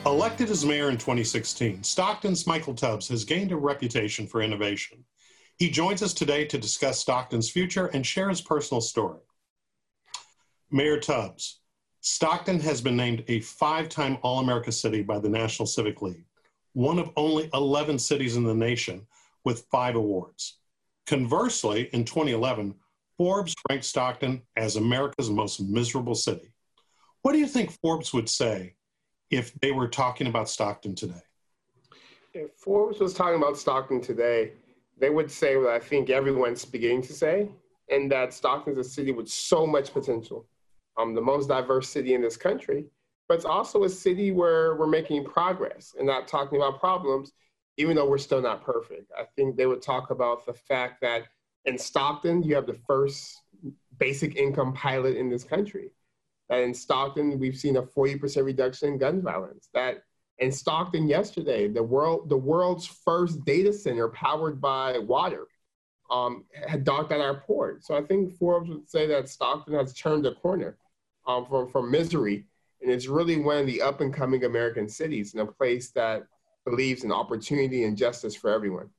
Elected as mayor in 2016, Stockton's Michael Tubbs has gained a reputation for innovation. He joins us today to discuss Stockton's future and share his personal story. Mayor Tubbs, Stockton has been named a 5-time All-America city by the National Civic League, one of only 11 cities in the nation with 5 awards. Conversely, in 2011, Forbes ranked Stockton as America's most miserable city. What do you think Forbes would say if they were talking about Stockton today? If Forbes was talking about Stockton today, they would say what I think everyone's beginning to say, and that Stockton's a city with so much potential, the most diverse city in this country, but it's also a city where we're making progress and not talking about problems, even though we're still not perfect. I think they would talk about the fact that in Stockton, you have the first basic income pilot in this country. That in Stockton, we've seen a 40% reduction in gun violence. That in Stockton yesterday, the world's first data center powered by water had docked at our port. So I think Forbes would say that Stockton has turned a corner from misery, and it's really one of the up and coming American cities and a place that believes in opportunity and justice for everyone.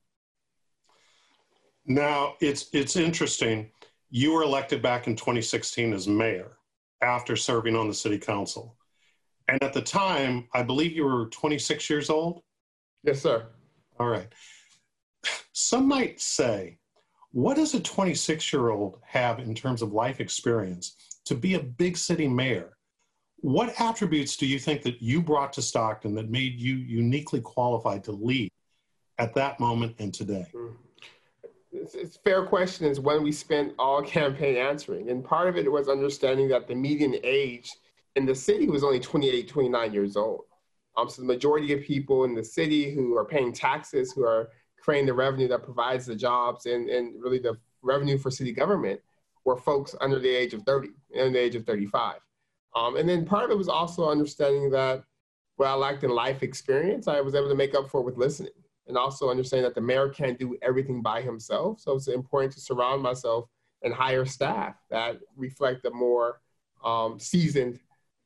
Now, it's interesting. You were elected back in 2016 as mayor after serving on the city council. And at the time, I believe you were 26 years old? Yes, sir. All right. Some might say, what does a 26-year-old have in terms of life experience to be a big city mayor? What attributes do you think that you brought to Stockton that made you uniquely qualified to lead at that moment and today? It's a fair question. Is when we spent all campaign answering. And part of it was understanding that the median age in the city was only 28, 29 years old. So the majority of people in the city who are paying taxes, who are creating the revenue that provides the jobs and really the revenue for city government were folks under the age of 30, under the age of 35. And then part of it was also understanding that what I lacked in life experience, I was able to make up for with listening. And also understanding that the mayor can't do everything by himself. So it's important to surround myself and hire staff that reflect a more seasoned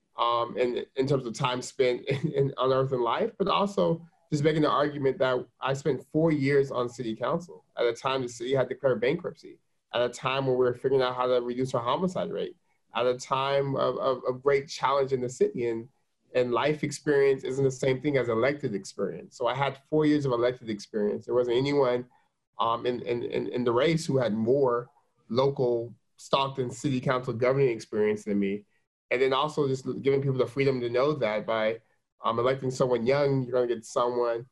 in terms of time spent on earth and life, but also just making the argument that I spent 4 years on city council at a time the city had declared bankruptcy, at a time when we were figuring out how to reduce our homicide rate, at a time of great challenge in the city. And life experience isn't the same thing as elected experience. So I had 4 years of elected experience. There wasn't anyone in the race who had more local Stockton City Council governing experience than me. And then also just giving people the freedom to know that by electing someone young, you're gonna get someone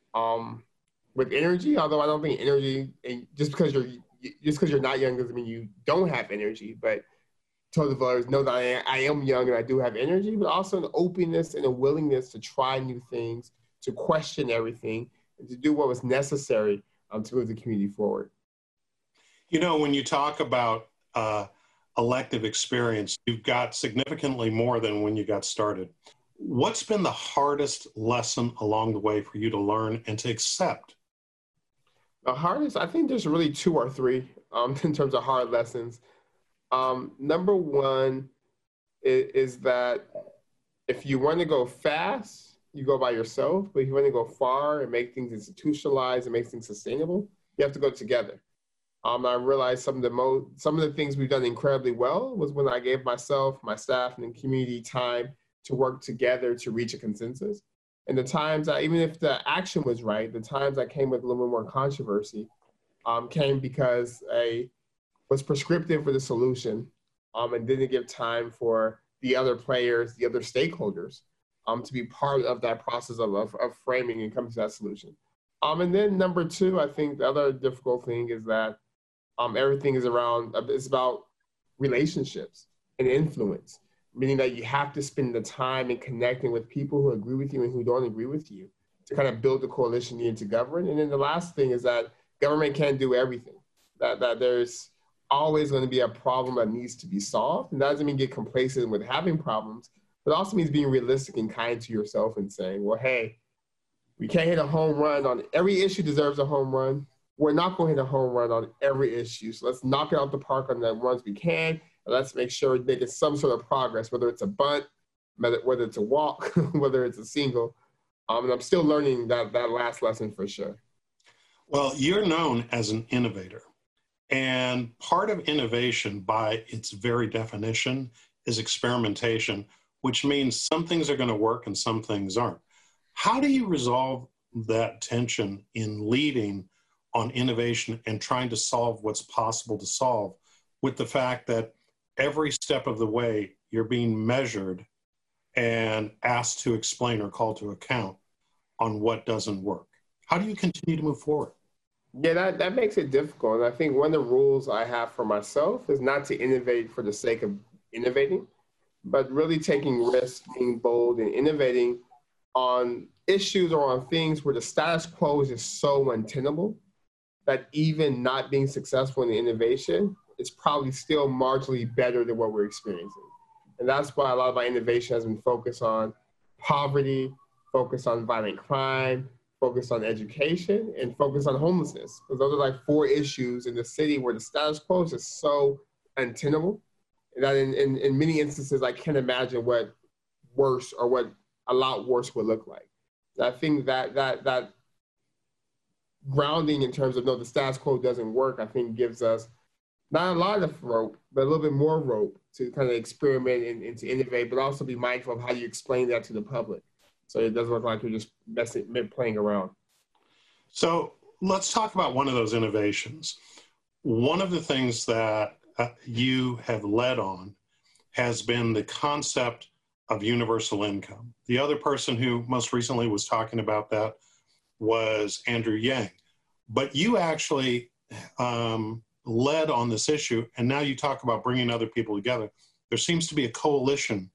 with energy, although I don't think energy, just because you're not young doesn't mean you don't have energy, but told the voters, know that I am young and I do have energy, but also an openness and a willingness to try new things, to question everything, and to do what was necessary to move the community forward. You know, when you talk about elective experience, you've got significantly more than when you got started. What's been the hardest lesson along the way for you to learn and to accept? The hardest, I think there's really 2 or 3 in terms of hard lessons. Number one is that if you want to go fast, you go by yourself. But if you want to go far and make things institutionalized and make things sustainable, you have to go together. I realized some of the things we've done incredibly well was when I gave myself, my staff, and the community time to work together to reach a consensus. And the times even if the action was right, the times I came with a little bit more controversy came because I was prescriptive for the solution and didn't give time for the other players, the other stakeholders to be part of that process of framing and coming to that solution. And then number 2, I think the other difficult thing is that everything is it's about relationships and influence, meaning that you have to spend the time in connecting with people who agree with you and who don't agree with you to kind of build the coalition needed to govern. And then the last thing is that government can't do everything, that there's always going to be a problem that needs to be solved. And that doesn't mean get complacent with having problems, but also means being realistic and kind to yourself and saying, well, hey, we can't hit a home run on every issue deserves a home run. We're not going to hit a home run on every issue. So let's knock it out the park on the ones we can. And let's make sure we're making some sort of progress, whether it's a bunt, whether it's a walk, whether it's a single, And I'm still learning that last lesson for sure. Well, you're known as an innovator. And part of innovation, by its very definition, is experimentation, which means some things are going to work and some things aren't. How do you resolve that tension in leading on innovation and trying to solve what's possible to solve with the fact that every step of the way you're being measured and asked to explain or call to account on what doesn't work? How do you continue to move forward? Yeah, that makes it difficult. And I think one of the rules I have for myself is not to innovate for the sake of innovating, but really taking risks, being bold, and innovating on issues or on things where the status quo is just so untenable that even not being successful in the innovation is probably still marginally better than what we're experiencing. And that's why a lot of my innovation has been focused on poverty, focused on violent crime, focused on education, and focused on homelessness. Because those are like four issues in the city where the status quo is just so untenable that in many instances, I can't imagine what worse or what a lot worse would look like. And I think that grounding in terms of, no, the status quo doesn't work, I think gives us not a lot of rope, but a little bit more rope to kind of experiment and to innovate, but also be mindful of how you explain that to the public. So it doesn't look like you're just playing around. So let's talk about one of those innovations. One of the things that you have led on has been the concept of universal income. The other person who most recently was talking about that was Andrew Yang. But you actually led on this issue, and now you talk about bringing other people together. There seems to be a coalition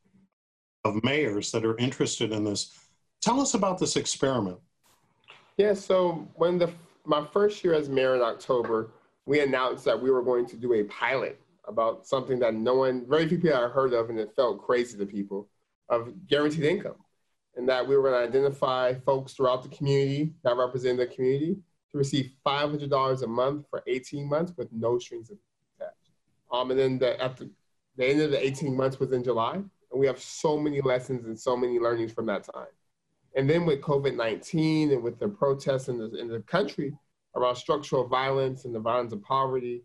of mayors that are interested in this. Tell us about this experiment. Yeah, so when my first year as mayor in October, we announced that we were going to do a pilot about something that very few people had heard of, and it felt crazy to people, of guaranteed income. And that we were going to identify folks throughout the community that represent the community to receive $500 a month for 18 months with no strings attached. And then at the end of the 18 months was in July, and we have so many lessons and so many learnings from that time. And then with COVID-19 and with the protests in the country around structural violence and the violence of poverty,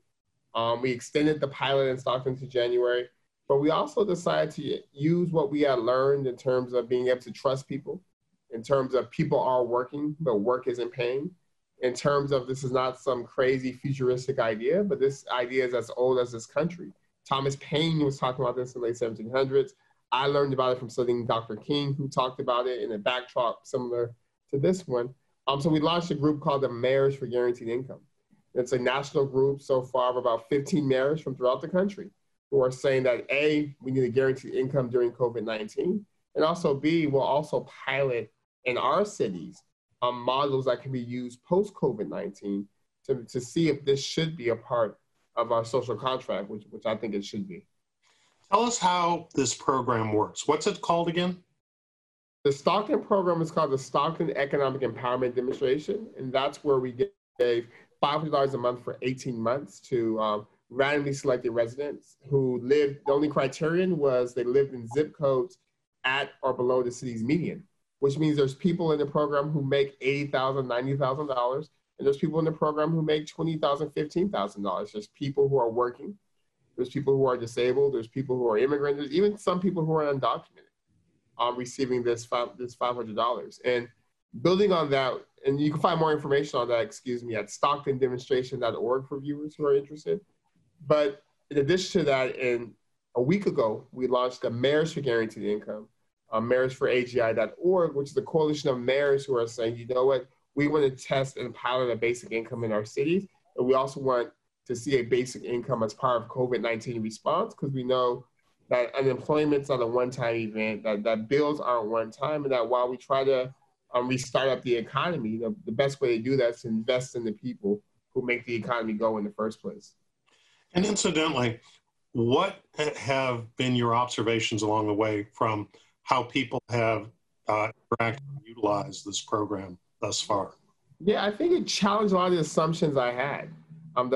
we extended the pilot in Stockton to January, but we also decided to use what we had learned in terms of being able to trust people, in terms of people are working, but work isn't paying, in terms of this is not some crazy futuristic idea, but this idea is as old as this country. Thomas Paine was talking about this in the late 1700s. I learned about it from studying Dr. King, who talked about it in a backdrop similar to this one. So we launched a group called the Mayors for Guaranteed Income. It's a national group so far of about 15 mayors from throughout the country who are saying that A, we need a guaranteed income during COVID-19, and also B, we'll also pilot in our cities models that can be used post-COVID-19 to see if this should be a part of our social contract, which I think it should be. Tell us how this program works. What's it called again? The Stockton program is called the Stockton Economic Empowerment Demonstration, and that's where we gave $500 a month for 18 months to randomly selected residents who lived, the only criterion was they lived in zip codes at or below the city's median, which means there's people in the program who make $80,000, $90,000, and there's people in the program who make $20,000, $15,000. There's people who are working, there's people who are disabled, there's people who are immigrants, there's even some people who are undocumented receiving this $500. And building on that, and you can find more information on that, at stocktondemonstration.org for viewers who are interested. But in addition to that, a week ago, we launched the Mayors for Guaranteed Income, mayorsforagi.org, which is a coalition of mayors who are saying, you know what, we want to test and pilot a basic income in our cities. And we also want to see a basic income as part of COVID-19 response, because we know that unemployment's not a one-time event, that bills aren't one time, and that while we try to restart up the economy, the best way to do that is to invest in the people who make the economy go in the first place. And incidentally, what have been your observations along the way from how people have interacted and utilized this program thus far? Yeah, I think it challenged a lot of the assumptions I had. The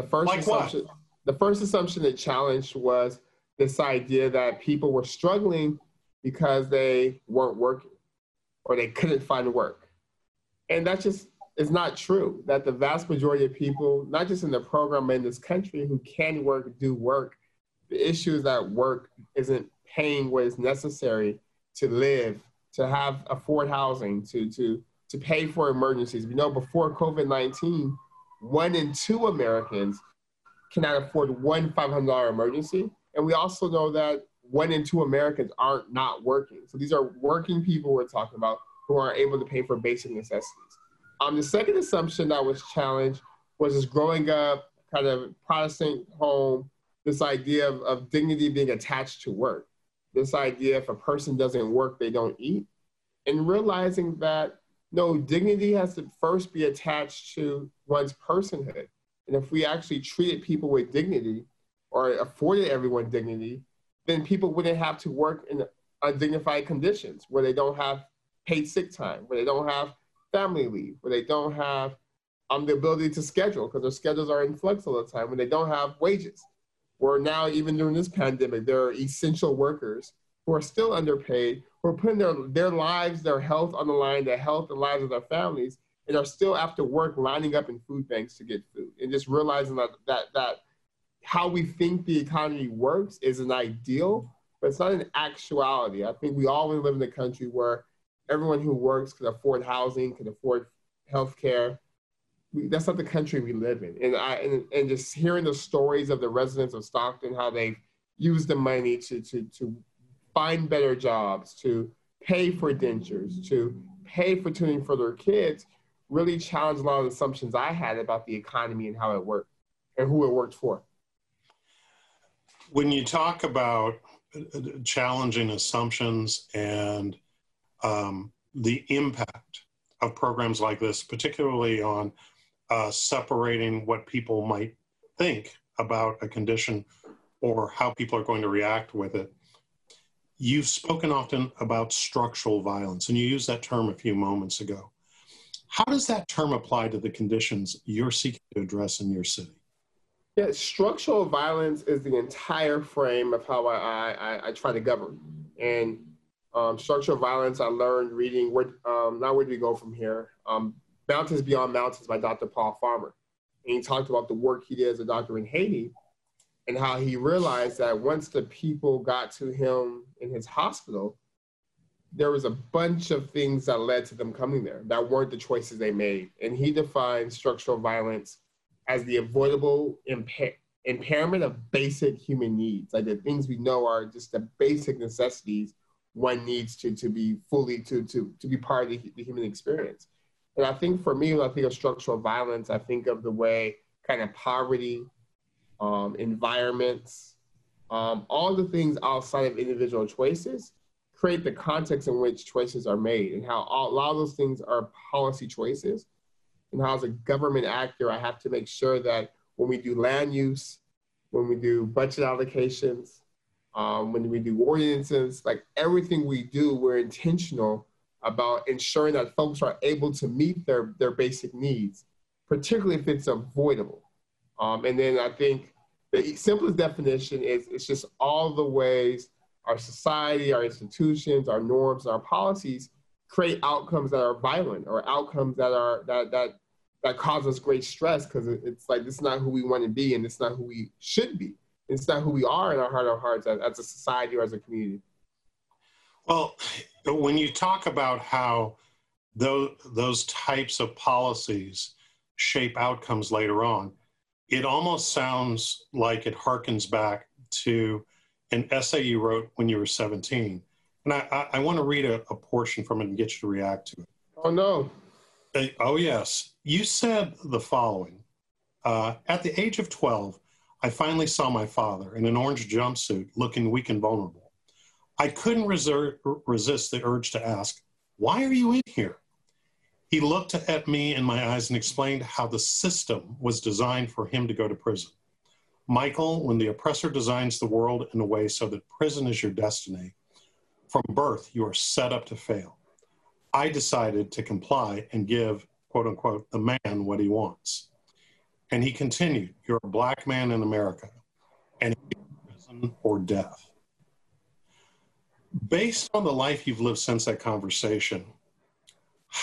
first assumption it challenged was this idea that people were struggling because they weren't working. or they couldn't find work. And that just is not true, that the vast majority of people, not just in the program, but in this country, who can work, do work. The issue is that work isn't paying what is necessary to live, to afford housing, to pay for emergencies. We know before COVID-19, 1 in 2 Americans cannot afford one $500 emergency. And we also know that 1 in 2 Americans aren't not working. So these are working people we're talking about who aren't able to pay for basic necessities. The second assumption that was challenged was this growing up kind of Protestant home, this idea of dignity being attached to work, this idea if a person doesn't work, they don't eat, and realizing that no, dignity has to first be attached to one's personhood. And if we actually treated people with dignity or afforded everyone dignity, then people wouldn't have to work in undignified conditions where they don't have paid sick time, where they don't have family leave, where they don't have the ability to schedule because their schedules are in flux all the time, when they don't have wages. Where now, even during this pandemic, there are essential workers who are still underpaid, who are putting their lives, their health on the line, their health and lives of their families, and are still after work lining up in food banks to get food. And just realizing that how we think the economy works is an ideal, but it's not an actuality. I think we all live in a country where everyone who works can afford housing, can afford health care. That's not the country we live in. And just hearing the stories of the residents of Stockton, how they've used the money to find better jobs, to pay for dentures, to pay for tuning for their kids, really challenged a lot of the assumptions I had about the economy and how it worked and who it worked for. When you talk about challenging assumptions and the impact of programs like this, particularly on separating what people might think about a condition or how people are going to react with it, you've spoken often about structural violence, and you used that term a few moments ago. How does that term apply to the conditions you're seeking to address in your city? Yeah, structural violence is the entire frame of how I try to govern. And structural violence, I learned reading, now where do we go from here? Mountains Beyond Mountains by Dr. Paul Farmer. And he talked about the work he did as a doctor in Haiti and how he realized that once the people got to him in his hospital, there was a bunch of things that led to them coming there that weren't the choices they made. And he defined structural violence as the avoidable impairment of basic human needs, like the things we know are just the basic necessities one needs to be fully, to be part of the human experience. And I think for me, when I think of structural violence, I think of the way kind of poverty, environments, all the things outside of individual choices create the context in which choices are made, and how a lot of those things are policy choices. And how as a government actor, I have to make sure that when we do land use, when we do budget allocations, when we do ordinances, like everything we do, we're intentional about ensuring that folks are able to meet their basic needs, particularly if it's avoidable. And then I think the simplest definition is it's just all the ways our society, our institutions, our norms, our policies create outcomes that are violent or outcomes that cause us great stress, because it's like, this is not who we want to be, and it's not who we should be. It's not who we are in our heart of hearts as a society or as a community. Well, when you talk about how those types of policies shape outcomes later on, it almost sounds like it harkens back to an essay you wrote when you were 17. And I want to read a portion from it and get you to react to it. Oh, no. Oh, yes. You said the following. At the age of 12, I finally saw my father in an orange jumpsuit looking weak and vulnerable. I couldn't resist the urge to ask, "Why are you in here?" He looked at me in my eyes and explained how the system was designed for him to go to prison. Michael, when the oppressor designs the world in a way so that prison is your destiny, from birth you are set up to fail. I decided to comply and give, quote unquote, the man what he wants. And he continued, "You're a black man in America, and prison or death." Based on the life you've lived since that conversation,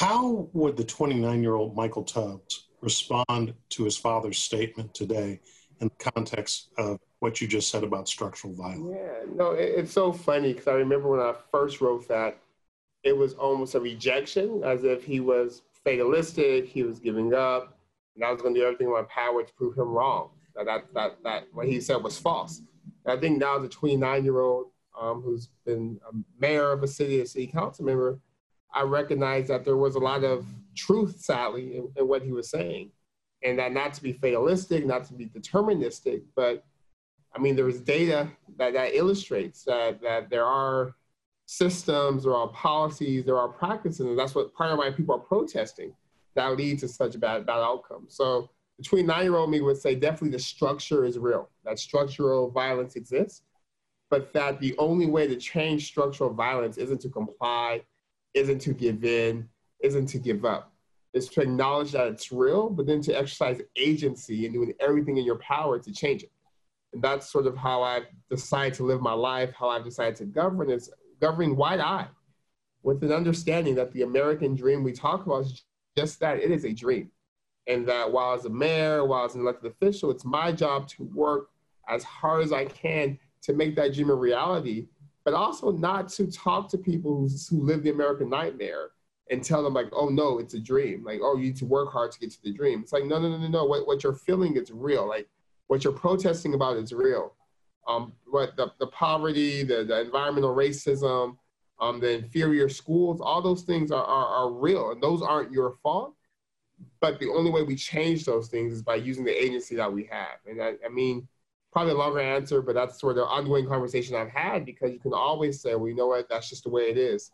How would the 29-year-old Michael Tubbs respond to his father's statement today in the context of what you just said about structural violence? Yeah, no, it's so funny because I remember when I first wrote that, it was almost a rejection, as if he was fatalistic, he was giving up, and I was going to do everything in my power to prove him wrong. That what he said was false. And I think now, as a 29-year-old who's been a mayor of a city council member, I recognize that there was a lot of truth, sadly, in what he was saying, and that not to be fatalistic, not to be deterministic, but I mean, there is data that illustrates that there are systems, there are policies, there are practices, and that's what part of why people are protesting that lead to such bad outcomes. So the 29-year-old me would say definitely the structure is real, that structural violence exists, but that the only way to change structural violence isn't to comply, isn't to give in, isn't to give up. It's to acknowledge that it's real, but then to exercise agency and doing everything in your power to change it. And that's sort of how I've decided to live my life, how I've decided to govern, is governing wide-eyed with an understanding that the American dream we talk about is just that, it is a dream. And that while as a mayor, while as an elected official, it's my job to work as hard as I can to make that dream a reality, but also not to talk to people who live the American nightmare and tell them like, oh no, it's a dream. Like, oh, you need to work hard to get to the dream. It's like, no. What you're feeling is real. Like what you're protesting about is real. What the poverty, the environmental racism, the inferior schools, all those things are real, and those aren't your fault. But the only way we change those things is by using the agency that we have. And I mean, probably a longer answer, but that's sort of the ongoing conversation I've had, because you can always say, well, you know what, that's just the way it is.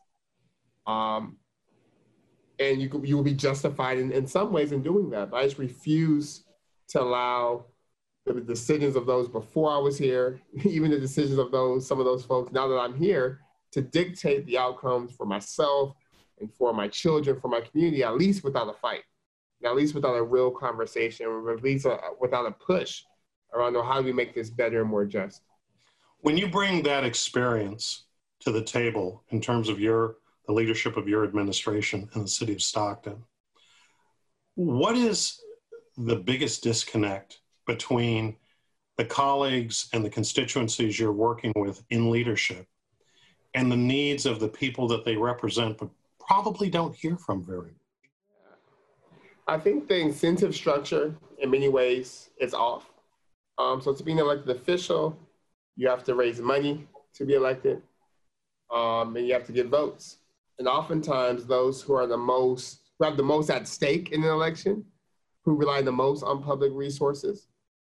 And you will be justified in some ways in doing that. But I just refuse to allow the decisions of those before I was here, even the decisions of some of those folks now that I'm here, to dictate the outcomes for myself and for my children, for my community, at least without a fight, at least without a real conversation, or at least without a push around how do we make this better and more just. When you bring that experience to the table in terms of the leadership of your administration in the city of Stockton, what is the biggest disconnect between the colleagues and the constituencies you're working with in leadership and the needs of the people that they represent, but probably don't hear from very much? I think the incentive structure in many ways is off. So to be an elected official, you have to raise money to be elected, and you have to get votes. And oftentimes those who have the most at stake in an election, who rely the most on public resources,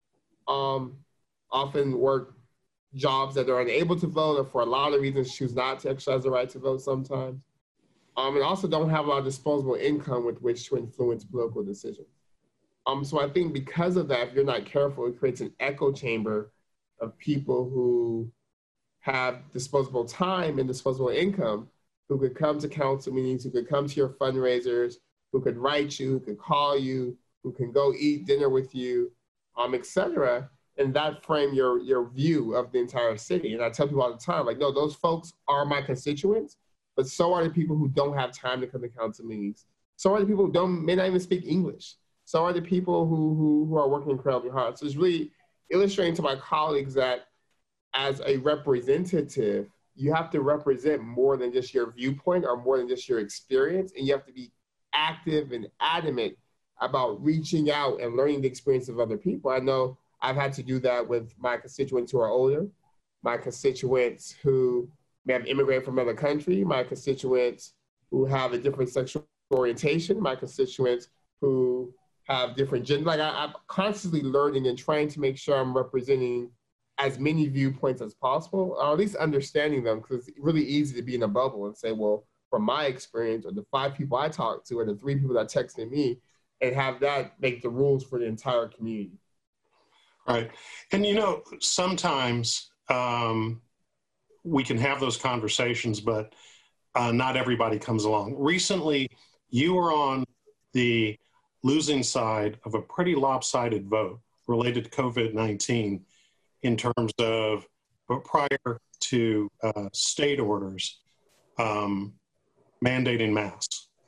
often work jobs that are unable to vote, or for a lot of reasons choose not to exercise the right to vote sometimes, and also don't have a lot of disposable income with which to influence political decisions. So I think because of that, if you're not careful, it creates an echo chamber of people who have disposable time and disposable income, who could come to council meetings, who could come to your fundraisers, who could write you, who could call you, who can go eat dinner with you, et cetera, and that frame your view of the entire city. And I tell people all the time, like, no, those folks are my constituents, but so are the people who don't have time to come to council meetings. So are the people who may not even speak English. So are the people who are working incredibly hard. So it's really illustrating to my colleagues that as a representative, you have to represent more than just your viewpoint or more than just your experience, and you have to be active and adamant about reaching out and learning the experience of other people. I know I've had to do that with my constituents who are older, my constituents who may have immigrated from another country, my constituents who have a different sexual orientation, my constituents who have different gender. Like I'm constantly learning and trying to make sure I'm representing as many viewpoints as possible, or at least understanding them, because it's really easy to be in a bubble and say, well, from my experience, or the 5 people I talked to, or the 3 people that texted me, and have that make the rules for the entire community. Right. And, sometimes we can have those conversations, but not everybody comes along. Recently, you were on the losing side of a pretty lopsided vote related to COVID-19 in terms of prior to state orders mandating masks.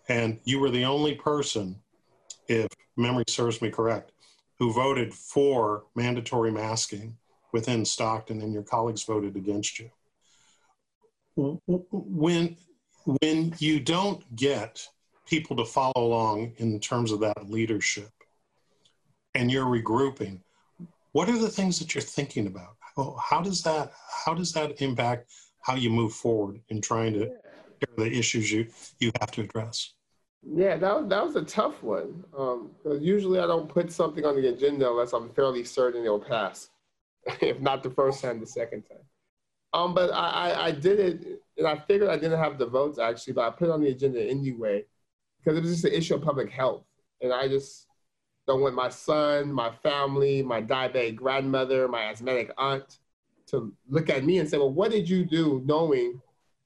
And you were the only person, if memory serves me correct, who voted for mandatory masking within Stockton, and your colleagues voted against you. When you don't get people to follow along in terms of that leadership and you're regrouping, what are the things that you're thinking about? How does that impact how you move forward in trying to share the issues you have to address? Yeah, that was a tough one. Because usually I don't put something on the agenda unless I'm fairly certain it'll pass, if not the first time, the second time. But I did it, and I figured I didn't have the votes actually, but I put it on the agenda anyway because it was just an issue of public health, and I just don't want my son, my family, my diabetic grandmother, my asthmatic aunt to look at me and say, well, what did you do knowing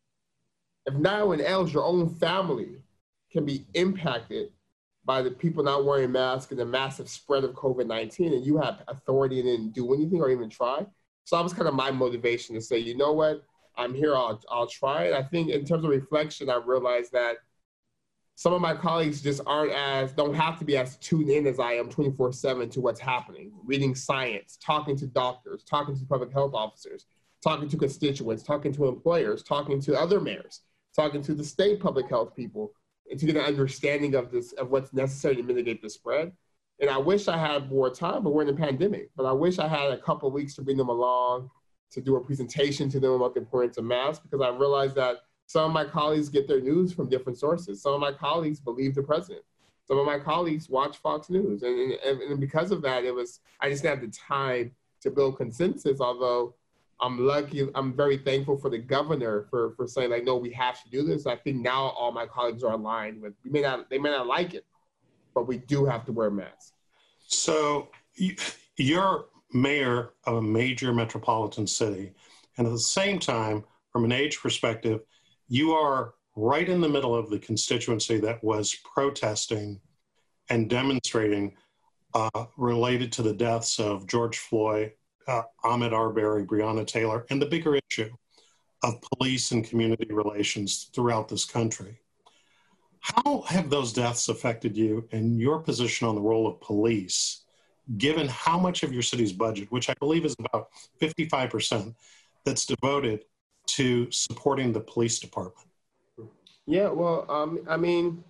if not one else, your own family can be impacted by the people not wearing masks and the massive spread of COVID-19, and you have authority and didn't do anything or even try? So that was kind of my motivation to say, you know what, I'm here, I'll try it. I think in terms of reflection, I realized that some of my colleagues just don't have to be as tuned in as I am 24/7 to what's happening, reading science, talking to doctors, talking to public health officers, talking to constituents, talking to employers, talking to other mayors, talking to the state public health people, and to get an understanding of what's necessary to mitigate the spread. And I wish I had more time, but we're in a pandemic. But I wish I had a couple of weeks to bring them along, to do a presentation to them about the importance of masks, because I realized that some of my colleagues get their news from different sources. Some of my colleagues believe the president. Some of my colleagues watch Fox News. And because of that, I just didn't have the time to build consensus, although I'm very thankful for the governor for saying, like, no, we have to do this. I think now all my colleagues are aligned with, they may not like it, but we do have to wear masks. So you're mayor of a major metropolitan city, and at the same time, from an age perspective, you are right in the middle of the constituency that was protesting and demonstrating related to the deaths of George Floyd, Ahmaud Arbery, Breonna Taylor, and the bigger issue of police and community relations throughout this country. How have those deaths affected you and your position on the role of police, given how much of your city's budget, which I believe is about 55%, that's devoted to supporting the police department? Yeah, well, I mean,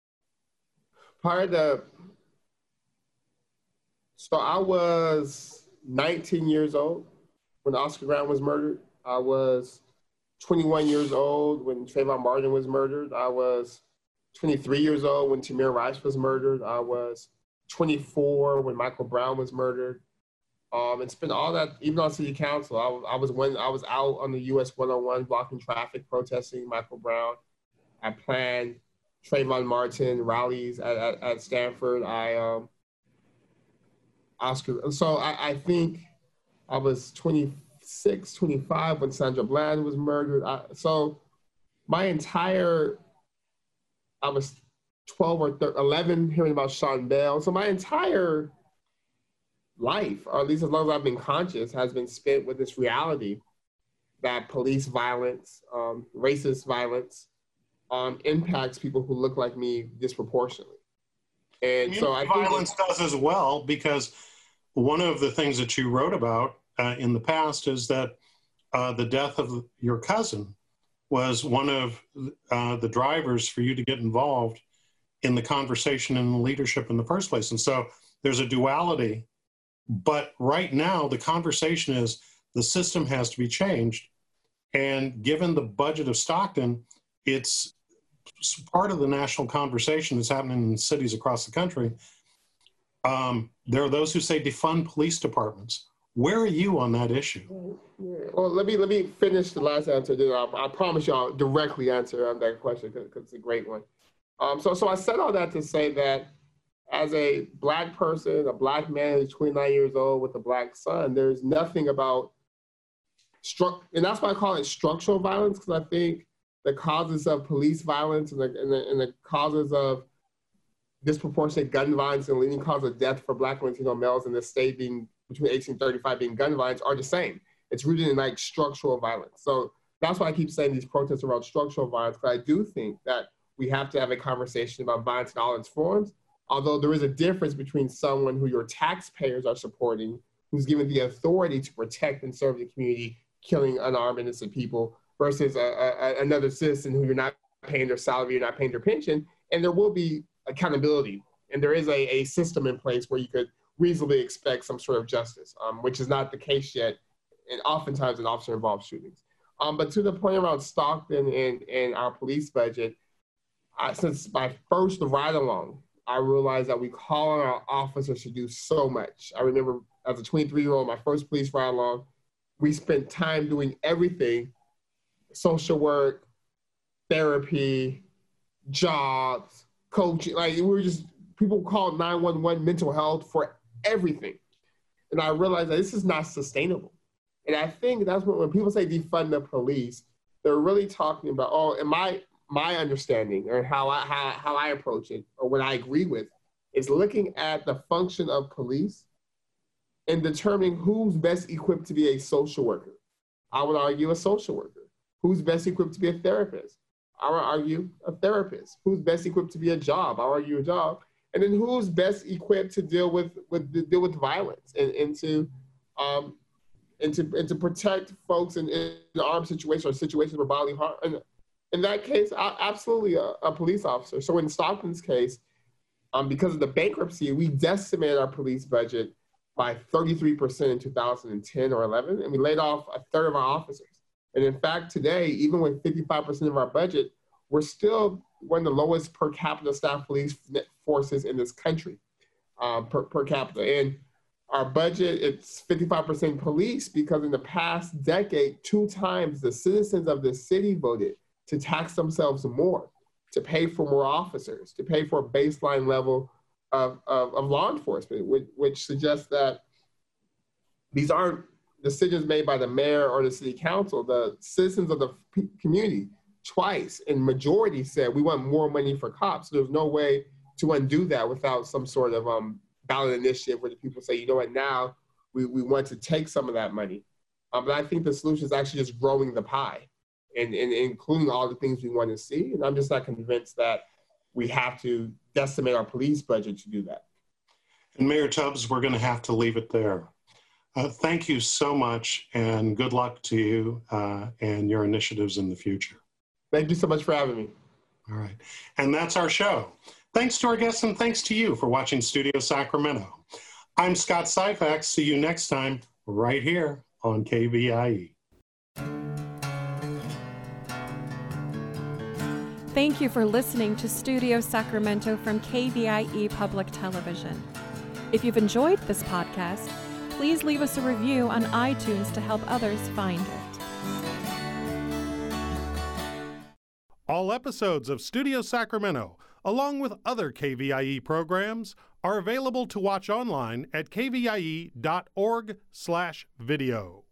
so I was 19 years old when Oscar Grant was murdered. I was 21 years old when Trayvon Martin was murdered. I was 23 years old when Tamir Rice was murdered. I was 24 when Michael Brown was murdered. And spent all that, even on city council, I was out on the US 101 blocking traffic, protesting Michael Brown. I planned Trayvon Martin rallies at Stanford. I think I was 26, 25 when Sandra Bland was murdered. I was 12 or 11 hearing about Sean Bell. So my entire life, or at least as long as I've been conscious, has been spent with this reality that police violence, racist violence, impacts people who look like me disproportionately. And so I think violence does as well, because one of the things that you wrote about in the past is that the death of your cousin was one of the drivers for you to get involved in the conversation and leadership in the first place. And so there's a duality. But right now, the conversation is the system has to be changed. And given the budget of Stockton, it's part of the national conversation that's happening in cities across the country. There are those who say defund police departments. Where are you on that issue? Well, let me finish the last answer. Then I promise you I'll directly answer on that question because it's a great one. So I said all that to say that as a Black person, a Black man who's 29 years old with a Black son, there's nothing about and that's why I call it structural violence, because I think the causes of police violence and the causes of disproportionate gun violence and leading cause of death for Black and Latino males in the state being between 1835 being gun violence are the same. It's rooted in like structural violence. So that's why I keep saying these protests are about structural violence, because I do think that we have to have a conversation about violence in all its forms. Although there is a difference between someone who your taxpayers are supporting, who's given the authority to protect and serve the community, killing unarmed innocent people, versus another citizen who you're not paying their salary, you're not paying their pension, and there will be accountability. And there is a system in place where you could reasonably expect some sort of justice, which is not the case yet, and oftentimes in officer-involved shootings. But to the point around Stockton and our police budget, since my first ride-along, I realized that we call on our officers to do so much. I remember as a 23-year-old, my first police ride-along, we spent time doing everything: social work, therapy, jobs, coaching. Like, we were just, people called 911 mental health for everything. And I realized that this is not sustainable. And I think that's when people say defund the police, they're really talking about, and my understanding, or how I approach it, or what I agree with, is looking at the function of police and determining who's best equipped to be a social worker. I would argue a social worker. Who's best equipped to be a therapist? I would argue a therapist. Who's best equipped to be a job? I would argue a job. And then who's best equipped to deal with violence and to protect folks in armed situations or situations where bodily harm. And in that case, absolutely a police officer. So in Stockton's case, because of the bankruptcy, we decimated our police budget by 33% in 2010 or 11, and we laid off a third of our officers. And in fact, today, even with 55% of our budget, we're still one of the lowest per capita staff police forces in this country, per capita. And our budget, it's 55% police because in the past decade, 2 times the citizens of the city voted to tax themselves more, to pay for more officers, to pay for a baseline level of law enforcement, which suggests that these aren't decisions made by the mayor or the city council. The citizens of the community twice in majority said we want more money for cops. So there's no way to undo that without some sort of ballot initiative where the people say, you know what, now we want to take some of that money. But I think the solution is actually just growing the pie and including all the things we want to see. And I'm just not convinced that we have to decimate our police budget to do that. And Mayor Tubbs, we're going to have to leave it there. Thank you so much, and good luck to you and your initiatives in the future. Thank you so much for having me. All right. And that's our show. Thanks to our guests, and thanks to you for watching Studio Sacramento. I'm Scott Syphax. See you next time right here on KVIE. Thank you for listening to Studio Sacramento from KVIE Public Television. If you've enjoyed this podcast, please leave us a review on iTunes to help others find it. All episodes of Studio Sacramento, along with other KVIE programs, are available to watch online at kvie.org/video.